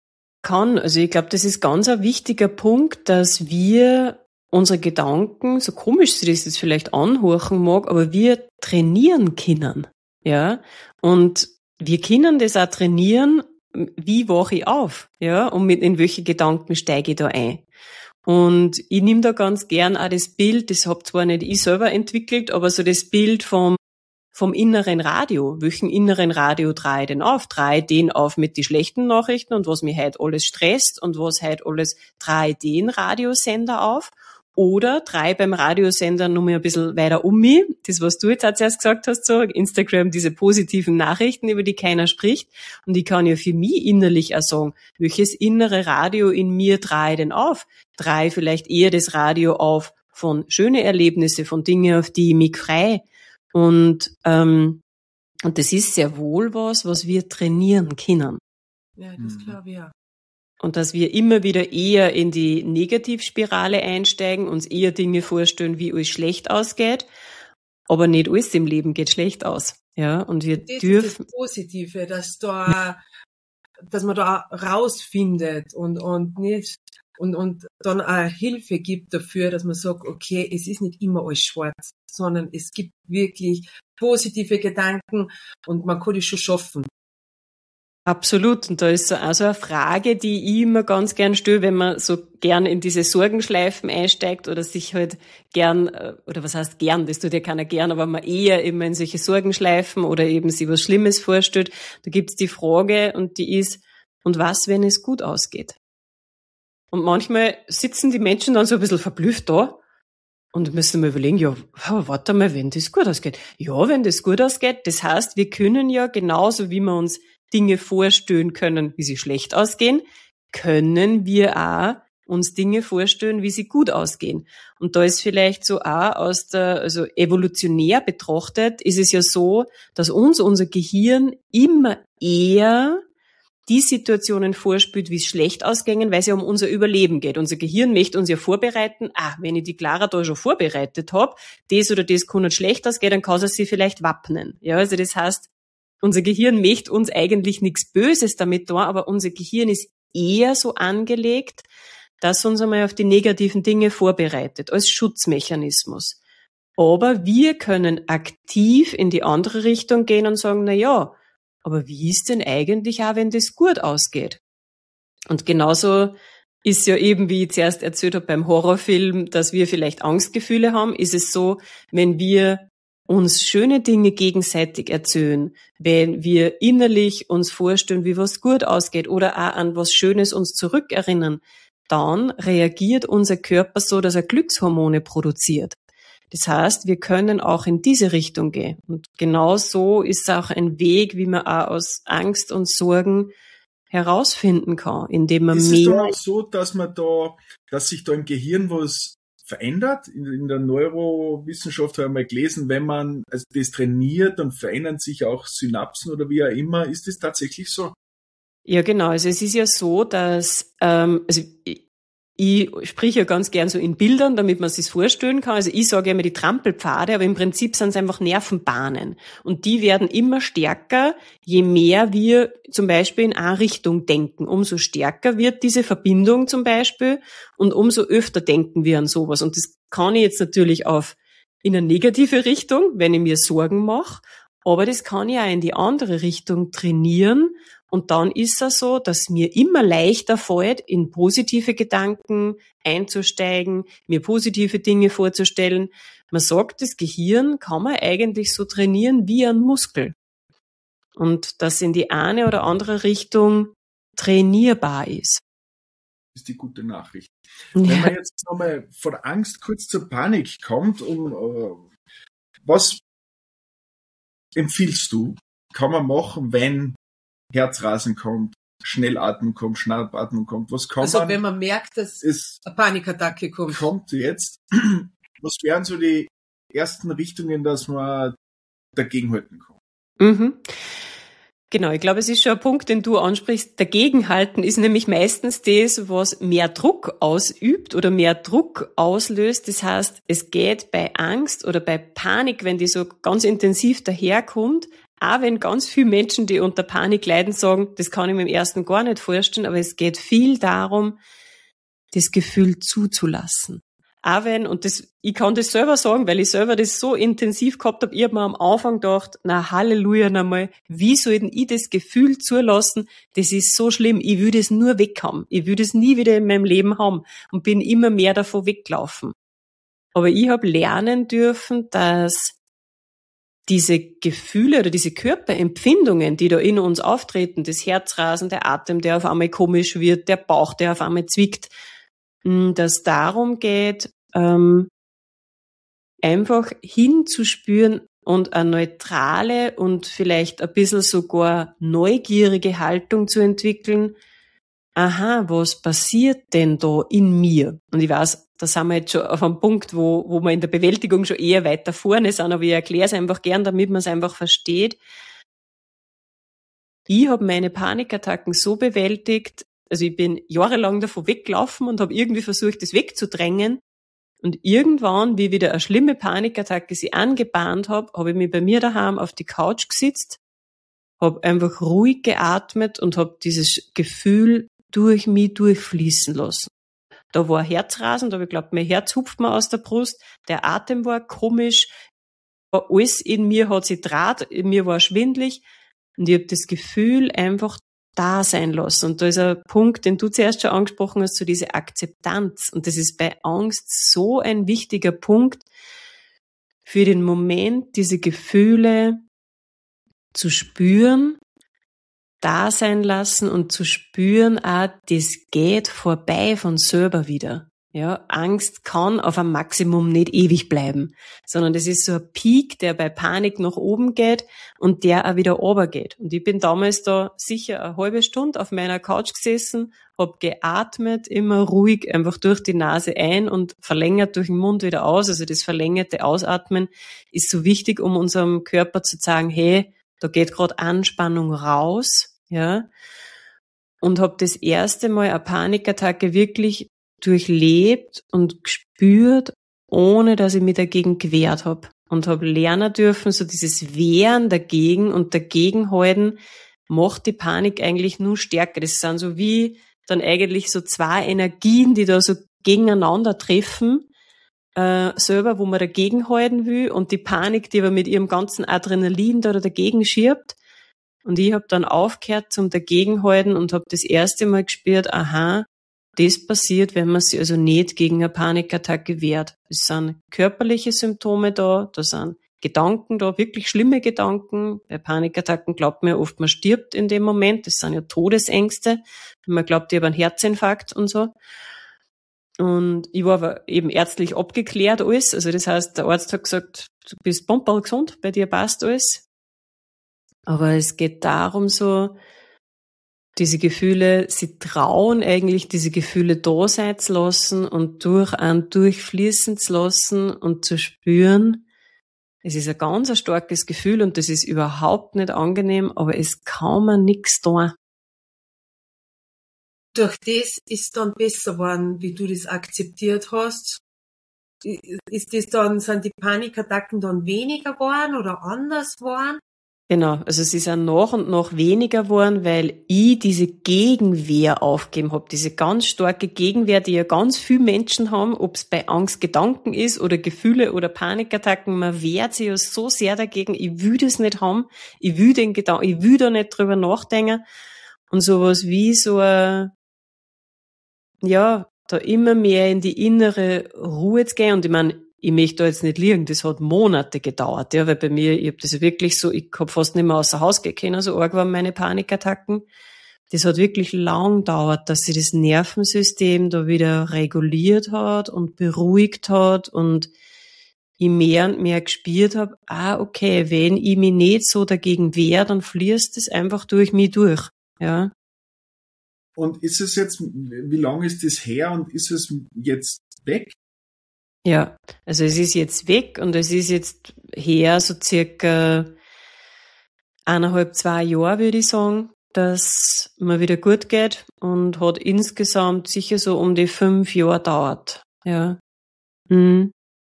Also ich glaube, das ist ganz ein wichtiger Punkt, dass wir unsere Gedanken, so komisch sich das jetzt vielleicht anhören mag, aber wir trainieren können, ja, und wir können das auch trainieren, wie wache ich auf, ja, und in welche Gedanken steige ich da ein. Und ich nehme da ganz gern auch das Bild, das hab zwar nicht ich selber entwickelt, aber so das Bild vom inneren Radio. Welchen inneren Radio drehe ich denn auf? Drehe ich den auf mit die schlechten Nachrichten und was mich heute alles stresst und was heute alles, drehe ich den Radiosender auf? Oder drehe ich beim Radiosender noch mal ein bisschen weiter um mich? Das, was du jetzt auch zuerst gesagt hast, so Instagram, diese positiven Nachrichten, über die keiner spricht. Und ich kann ja für mich innerlich auch sagen, welches innere Radio in mir drehe ich denn auf? Drehe ich vielleicht eher das Radio auf von schönen Erlebnissen, von Dingen, auf die ich mich freue? Und das ist sehr wohl was wir trainieren können. Ja, das glaube ich ja. Und dass wir immer wieder eher in die Negativspirale einsteigen, uns eher Dinge vorstellen, wie alles schlecht ausgeht, aber nicht alles im Leben geht schlecht aus. Ja, und wir dürfen. Das ist das Positive, dass man da rausfindet und nicht und dann auch Hilfe gibt dafür, dass man sagt, okay, es ist nicht immer alles schwarz, sondern es gibt wirklich positive Gedanken und man kann die schon schaffen. Absolut. Und da ist so also eine Frage, die ich immer ganz gern stelle, wenn man so gern in diese Sorgenschleifen einsteigt oder sich halt gern, oder was heißt gern, das tut ja keiner gern, aber man eher immer in solche Sorgenschleifen oder eben sich was Schlimmes vorstellt. Da gibt's die Frage und die ist, und was, wenn es gut ausgeht? Und manchmal sitzen die Menschen dann so ein bisschen verblüfft da und müssen mal überlegen, ja, warte mal, wenn das gut ausgeht. Ja, wenn das gut ausgeht, das heißt, wir können ja genauso, wie wir uns Dinge vorstellen können, wie sie schlecht ausgehen, können wir auch uns Dinge vorstellen, wie sie gut ausgehen. Und da ist vielleicht so auch also evolutionär betrachtet, ist es ja so, dass unser Gehirn immer eher die Situationen vorspielt, wie es schlecht ausgehen, weil es ja um unser Überleben geht. Unser Gehirn möchte uns ja vorbereiten, wenn ich die Clara da schon vorbereitet habe, das oder das kann nicht schlecht ausgehen, dann kann sie sich vielleicht wappnen. Ja, also das heißt, unser Gehirn möchte uns eigentlich nichts Böses damit tun, aber unser Gehirn ist eher so angelegt, dass uns einmal auf die negativen Dinge vorbereitet, als Schutzmechanismus. Aber wir können aktiv in die andere Richtung gehen und sagen, na ja, aber wie ist denn eigentlich auch, wenn das gut ausgeht? Und genauso ist ja eben, wie ich zuerst erzählt habe beim Horrorfilm, dass wir vielleicht Angstgefühle haben, ist es so, wenn wir uns schöne Dinge gegenseitig erzählen, wenn wir innerlich uns vorstellen, wie was gut ausgeht oder auch an was Schönes uns zurückerinnern, dann reagiert unser Körper so, dass er Glückshormone produziert. Das heißt, wir können auch in diese Richtung gehen. Und genau so ist auch ein Weg, wie man auch aus Angst und Sorgen herausfinden kann, indem man ist mehr... Ist es dann auch so, dass sich da im Gehirn was verändert? In der Neurowissenschaft habe ich mal gelesen, wenn man das trainiert, dann verändern sich auch Synapsen oder wie auch immer. Ist das tatsächlich so? Ja, genau. Also es ist ja so, dass ich spreche ja ganz gern so in Bildern, damit man sich vorstellen kann. Also ich sage ja immer die Trampelpfade, aber im Prinzip sind es einfach Nervenbahnen. Und die werden immer stärker, je mehr wir zum Beispiel in eine Richtung denken. Umso stärker wird diese Verbindung zum Beispiel und umso öfter denken wir an sowas. Und das kann ich jetzt natürlich in eine negative Richtung, wenn ich mir Sorgen mache, aber das kann ich auch in die andere Richtung trainieren. Und dann ist es so, dass mir immer leichter fällt, in positive Gedanken einzusteigen, mir positive Dinge vorzustellen. Man sagt, das Gehirn kann man eigentlich so trainieren wie ein Muskel. Und das in die eine oder andere Richtung trainierbar ist. Das ist die gute Nachricht. Ja. Wenn man jetzt nochmal von Angst kurz zur Panik kommt, was empfiehlst du, kann man machen, wenn Herzrasen kommt, Schnellatmen kommt, Schnappatmung kommt? Was kann man? Wenn man merkt, dass eine Panikattacke kommt. Kommt jetzt. Was wären so die ersten Richtungen, dass man dagegenhalten kann? Mhm. Genau, ich glaube, es ist schon ein Punkt, den du ansprichst. Dagegenhalten ist nämlich meistens das, was mehr Druck ausübt oder mehr Druck auslöst. Das heißt, es geht bei Angst oder bei Panik, wenn die so ganz intensiv daherkommt, auch wenn ganz viele Menschen, die unter Panik leiden, sagen, das kann ich mir im ersten gar nicht vorstellen, aber es geht viel darum, das Gefühl zuzulassen. Auch wenn, und ich kann das selber sagen, weil ich selber das so intensiv gehabt habe, ich habe mir am Anfang gedacht, na Halleluja nochmal, wie soll denn ich das Gefühl zulassen, das ist so schlimm, ich will das nur weghaben, ich will das nie wieder in meinem Leben haben und bin immer mehr davon weggelaufen. Aber ich habe lernen dürfen, dass diese Gefühle oder diese Körperempfindungen, die da in uns auftreten, das Herzrasen, der Atem, der auf einmal komisch wird, der Bauch, der auf einmal zwickt, dass darum geht, einfach hinzuspüren und eine neutrale und vielleicht ein bisschen sogar neugierige Haltung zu entwickeln. Aha, was passiert denn da in mir? Und ich weiß, da sind wir jetzt schon auf einem Punkt, wo wir in der Bewältigung schon eher weiter vorne sind, aber ich erkläre es einfach gern, damit man es einfach versteht. Ich habe meine Panikattacken so bewältigt, also ich bin jahrelang davon weggelaufen und habe irgendwie versucht, das wegzudrängen. Und irgendwann, wie wieder eine schlimme Panikattacke sie angebahnt habe ich mich bei mir daheim auf die Couch gesetzt, habe einfach ruhig geatmet und habe dieses Gefühl durch mich durchfließen lassen. Da war Herzrasen, da habe ich geglaubt, mein Herz hupft mir aus der Brust, der Atem war komisch, alles in mir hat sich draht, in mir war schwindelig und ich habe das Gefühl einfach da sein lassen. Und da ist ein Punkt, den du zuerst schon angesprochen hast, so diese Akzeptanz. Und das ist bei Angst so ein wichtiger Punkt, für den Moment diese Gefühle zu spüren, da sein lassen und zu spüren, das geht vorbei von selber wieder. Ja, Angst kann auf einem Maximum nicht ewig bleiben, sondern das ist so ein Peak, der bei Panik nach oben geht und der auch wieder runtergeht. Und ich bin damals da sicher eine halbe Stunde auf meiner Couch gesessen, hab geatmet, immer ruhig, einfach durch die Nase ein und verlängert durch den Mund wieder aus. Also das verlängerte Ausatmen ist so wichtig, um unserem Körper zu sagen, hey, da geht gerade Anspannung raus, ja. Und hab das erste Mal eine Panikattacke wirklich durchlebt und gespürt, ohne dass ich mich dagegen gewehrt habe. Und habe lernen dürfen, so dieses Wehren dagegen und dagegenhalten macht die Panik eigentlich nur stärker. Das sind so wie dann eigentlich so zwei Energien, die da so gegeneinander treffen, selber, wo man dagegenhalten will, und die Panik, die aber mit ihrem ganzen Adrenalin da dagegen schiebt. Und ich habe dann aufgehört zum Dagegenhalten und habe das erste Mal gespürt, aha, das passiert, wenn man sich also nicht gegen eine Panikattacke wehrt. Es sind körperliche Symptome da sind Gedanken da, wirklich schlimme Gedanken. Bei Panikattacken glaubt man ja oft, man stirbt in dem Moment. Das sind ja Todesängste. Man glaubt, ich habe einen Herzinfarkt und so. Und ich war aber eben ärztlich abgeklärt alles. Also das heißt, der Arzt hat gesagt, du bist pumperl gesund, bei dir passt alles. Aber es geht darum so, diese Gefühle, sie trauen eigentlich, diese Gefühle da sein zu lassen und durchfließen zu lassen und zu spüren. Es ist ein ganz starkes Gefühl und das ist überhaupt nicht angenehm, aber es kann man nichts tun. Durch das ist dann besser geworden, wie du das akzeptiert hast. Sind die Panikattacken dann weniger geworden oder anders geworden? Genau, also sie sind nach und nach weniger geworden, weil ich diese Gegenwehr aufgegeben habe. Diese ganz starke Gegenwehr, die ja ganz viele Menschen haben, ob es bei Angst Gedanken ist oder Gefühle oder Panikattacken, man wehrt sich ja so sehr dagegen, ich will das nicht haben, ich will da nicht drüber nachdenken. Und sowas wie so ein, ja, da immer mehr in die innere Ruhe zu gehen. Und ich meine, ich möchte da jetzt nicht liegen, das hat Monate gedauert, ja, weil bei mir, ich habe das wirklich so, ich habe fast nicht mehr außer Haus gehen können, so arg waren meine Panikattacken. Das hat wirklich lang gedauert, dass sich das Nervensystem da wieder reguliert hat und beruhigt hat und ich mehr und mehr gespürt habe, okay, wenn ich mich nicht so dagegen wehre, dann fließt es einfach durch mich durch, ja. Und ist es jetzt, wie lange ist das her und ist es jetzt weg? Ja, also es ist jetzt weg und es ist jetzt her so circa 1,5, 2 Jahre, würde ich sagen, dass mir wieder gut geht und hat insgesamt sicher so um die 5 Jahre dauert. Ja. Mhm.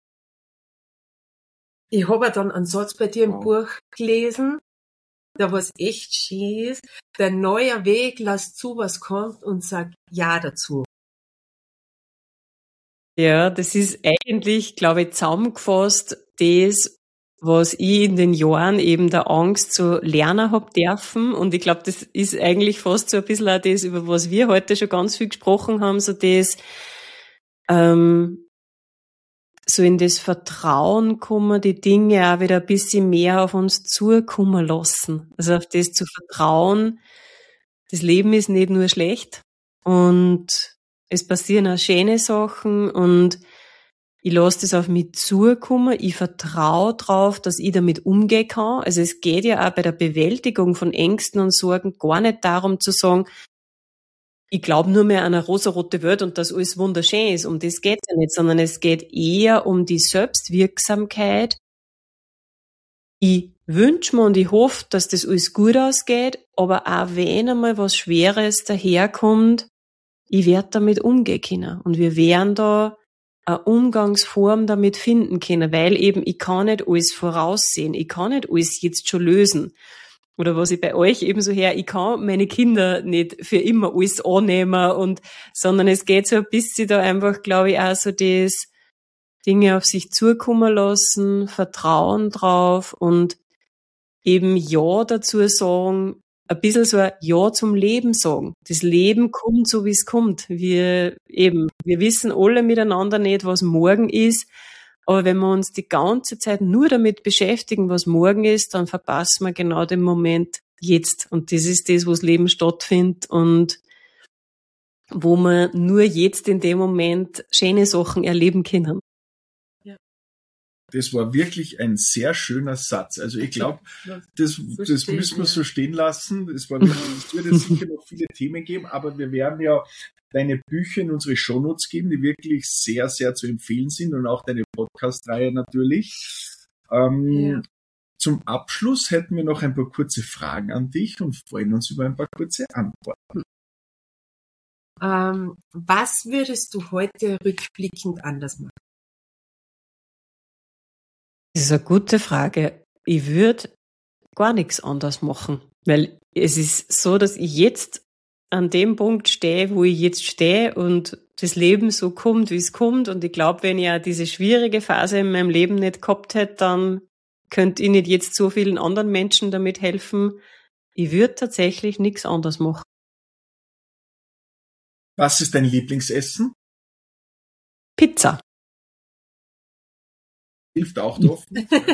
Ich habe dann einen Satz bei dir im Buch gelesen, da was echt schön ist. Der neue Weg, lass zu, was kommt und sag Ja dazu. Ja, das ist eigentlich, glaube ich, zusammengefasst das, was ich in den Jahren eben der Angst so lernen hab dürfen. Und ich glaube, das ist eigentlich fast so ein bisschen auch das, über was wir heute schon ganz viel gesprochen haben, so das, so in das Vertrauen kommen, die Dinge auch wieder ein bisschen mehr auf uns zukommen lassen. Also auf das zu vertrauen, das Leben ist nicht nur schlecht und es passieren auch schöne Sachen und ich lasse das auf mich zukommen. Ich vertraue drauf, dass ich damit umgehen kann. Also es geht ja auch bei der Bewältigung von Ängsten und Sorgen gar nicht darum zu sagen, ich glaube nur mehr an eine rosarote Welt und dass alles wunderschön ist. Um das geht's ja nicht, sondern es geht eher um die Selbstwirksamkeit. Ich wünsche mir und ich hoffe, dass das alles gut ausgeht, aber auch wenn einmal was Schweres daherkommt, ich werde damit umgehen können. Und wir werden da eine Umgangsform damit finden können, weil eben ich kann nicht alles voraussehen. Ich kann nicht alles jetzt schon lösen. Oder was ich bei euch eben so her, ich kann meine Kinder nicht für immer alles annehmen sondern es geht so ein bisschen da einfach, glaube ich, auch so das Dinge auf sich zukommen lassen, Vertrauen drauf und eben Ja dazu sagen, ein bisschen so ein Ja zum Leben sagen. Das Leben kommt so, wie es kommt. Wir wissen alle miteinander nicht, was morgen ist. Aber wenn wir uns die ganze Zeit nur damit beschäftigen, was morgen ist, dann verpassen wir genau den Moment jetzt. Und das ist das, wo das Leben stattfindet und wo wir nur jetzt in dem Moment schöne Sachen erleben können. Das war wirklich ein sehr schöner Satz. Also ich glaube, das müssen wir so stehen lassen. Es wird jetzt sicher noch viele Themen geben, aber wir werden ja deine Bücher in unsere Shownotes geben, die wirklich sehr, sehr zu empfehlen sind und auch deine Podcast-Reihe natürlich. Zum Abschluss hätten wir noch ein paar kurze Fragen an dich und freuen uns über ein paar kurze Antworten. Was würdest du heute rückblickend anders machen? Das ist eine gute Frage. Ich würde gar nichts anders machen, weil es ist so, dass ich jetzt an dem Punkt stehe, wo ich jetzt stehe und das Leben so kommt, wie es kommt. Und ich glaube, wenn ich ja diese schwierige Phase in meinem Leben nicht gehabt hätte, dann könnte ich nicht jetzt so vielen anderen Menschen damit helfen. Ich würde tatsächlich nichts anders machen. Was ist dein Lieblingsessen? Pizza. Hilft auch drauf.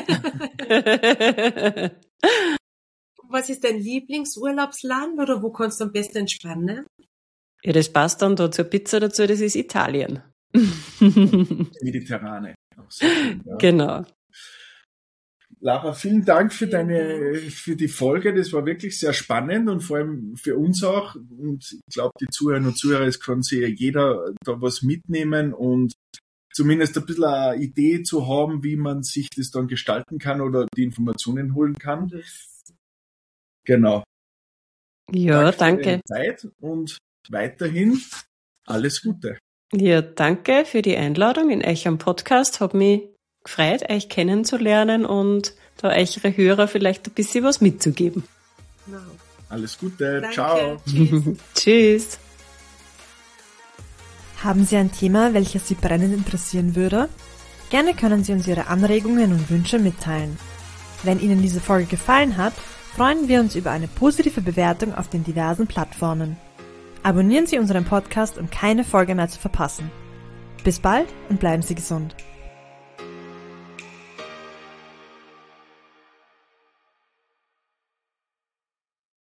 Was ist dein Lieblingsurlaubsland oder wo kannst du am besten entspannen? Ja, das passt dann da zur Pizza dazu, das ist Italien. Mediterrane. Sehr schön, ja. Genau. Lara, vielen Dank für die Folge. Das war wirklich sehr spannend und vor allem für uns auch. Und ich glaube, die Zuhörerinnen und Zuhörer, es kann sich jeder da was mitnehmen und zumindest ein bisschen eine Idee zu haben, wie man sich das dann gestalten kann oder die Informationen holen kann. Genau. Ja, danke. Für deine Zeit und weiterhin alles Gute. Ja, danke für die Einladung in euch am Podcast. Hat mich gefreut, euch kennenzulernen und da eure Hörer vielleicht ein bisschen was mitzugeben. Genau. Alles Gute. Danke. Ciao. Tschüss. Tschüss. Haben Sie ein Thema, welches Sie brennend interessieren würde? Gerne können Sie uns Ihre Anregungen und Wünsche mitteilen. Wenn Ihnen diese Folge gefallen hat, freuen wir uns über eine positive Bewertung auf den diversen Plattformen. Abonnieren Sie unseren Podcast, um keine Folge mehr zu verpassen. Bis bald und bleiben Sie gesund.